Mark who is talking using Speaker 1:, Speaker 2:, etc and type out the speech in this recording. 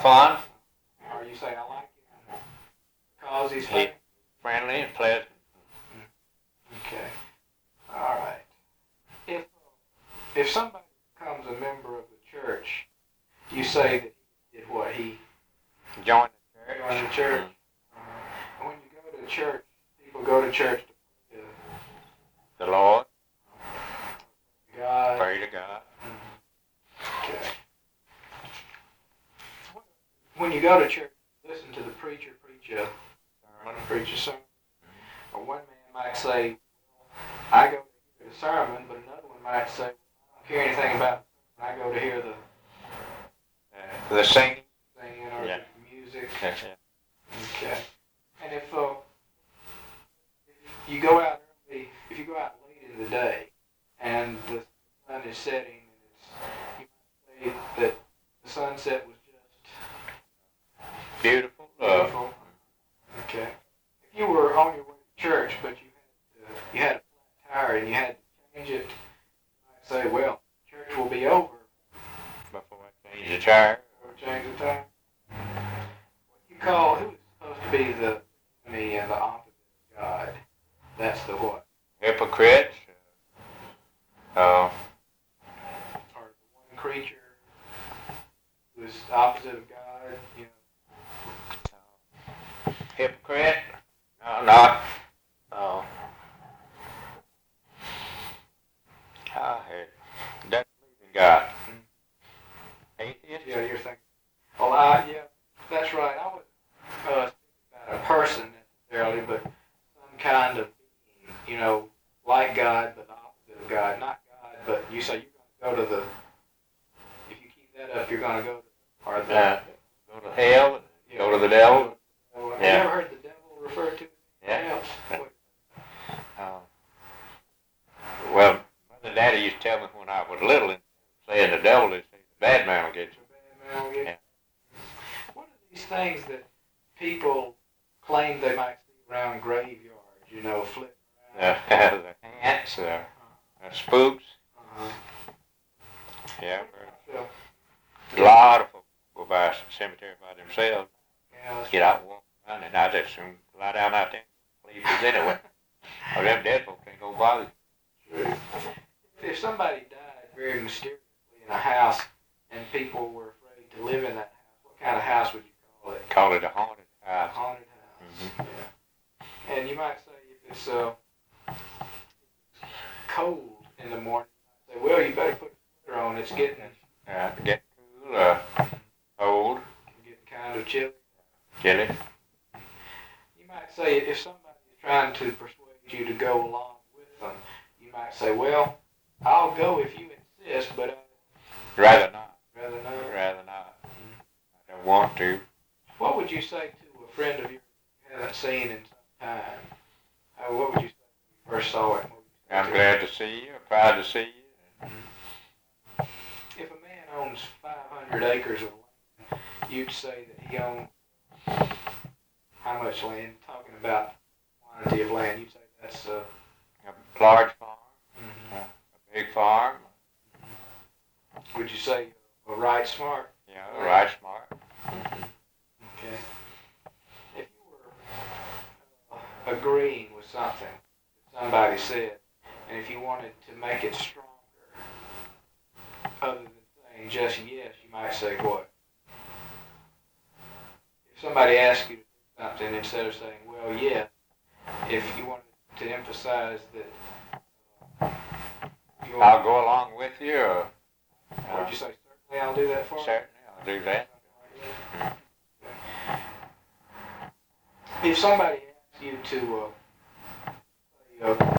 Speaker 1: fun.
Speaker 2: Or you say, I like him because he's
Speaker 1: He's friendly and pleasant.
Speaker 2: Okay. All right. If somebody becomes a member of the church, you say that he did what? He
Speaker 1: Join the church.
Speaker 2: joined the church. And when you go to church, people go to church to
Speaker 1: The Lord.
Speaker 2: God.
Speaker 1: Pray to God.
Speaker 2: Okay. When you go to church, listen to the preacher preach a sermon. Or one man might say, I go to hear the sermon, but another one might say, I don't hear anything about it. I go to hear
Speaker 1: The singing.
Speaker 2: or
Speaker 1: Yeah.
Speaker 2: the music.
Speaker 1: Yeah.
Speaker 2: Okay. And if you go out early, if you go out late in the day, and the sun is setting, and you might say that the sunset was just
Speaker 1: Beautiful.
Speaker 2: beautiful. Okay. If you were on your way to church, but you had a flat tire and you had to change it, you might say, well, church will be over
Speaker 1: Before I change the tire.
Speaker 2: or change the tire. What you call, who is supposed to be the enemy and the opposite of God? That's the what?
Speaker 1: Hypocrites.
Speaker 2: Or the one creature who is the opposite of God, you know.
Speaker 1: Hypocrite. No, not. Doesn't believe in God. Atheist.
Speaker 2: Yeah, you're thinking. Well, yeah, that's right. I would speak about a person necessarily, but some kind of being, you know, like God, but the opposite of God. Not God, but you say you're going to go to the. If you keep that up, you're going to go to. Or the.
Speaker 1: Go to hell. Go to the devil.
Speaker 2: Have you
Speaker 1: Yeah.
Speaker 2: ever heard the devil referred to as
Speaker 1: Yeah.
Speaker 2: else?
Speaker 1: Well, Mother and Daddy used to tell me when I was little, and saying the devil is the bad man will get you. Yeah.
Speaker 2: What are these things that people claim they might see around graveyards? You know, flipping around.
Speaker 1: The ants, the spooks. Yeah. A lot of folks go by the cemetery by themselves.
Speaker 2: Yeah.
Speaker 1: Get out and walk around, and I just soon lie down out there and leave it anyway. Or them dead folks ain't gonna bother you.
Speaker 2: True. If somebody died very mysteriously in a house and people were afraid to live in that house, what kind of house would you call it?
Speaker 1: Call it a haunted
Speaker 2: A
Speaker 1: house.
Speaker 2: haunted house.
Speaker 1: Mhm.
Speaker 2: Yeah. And you might say if it's cold in the morning, you might say, well, you better put a sweater on. It's getting
Speaker 1: Get cool, cold,
Speaker 2: kind of chilly.
Speaker 1: chilly.
Speaker 2: You might say if somebody is trying to persuade you to go along with them, you might say, well, I'll go if you insist, but
Speaker 1: Rather not.
Speaker 2: rather not.
Speaker 1: Rather not. I don't want to.
Speaker 2: What would you say to a friend of yours you haven't seen in some time? What would you say when you first saw it? What would you say
Speaker 1: I'm
Speaker 2: to
Speaker 1: glad to see you. Proud to see you.
Speaker 2: If a man owns 500 acres of land, you'd say that he owns how much land? Talking about quantity of land, you'd say that's
Speaker 1: A large farm,
Speaker 2: mhm.
Speaker 1: a big farm.
Speaker 2: Would you say a right smart?
Speaker 1: Yeah, right smart.
Speaker 2: Okay. If you were agreeing with something that somebody said, and if you wanted to make it stronger, other than saying just yes, you might say what? If somebody asks you to do something, instead of saying, well, yeah, if you wanted to emphasize that you
Speaker 1: I'll go along with you, or
Speaker 2: would you say, certainly I'll do that for you?
Speaker 1: certainly I'll do that.
Speaker 2: If somebody asks you to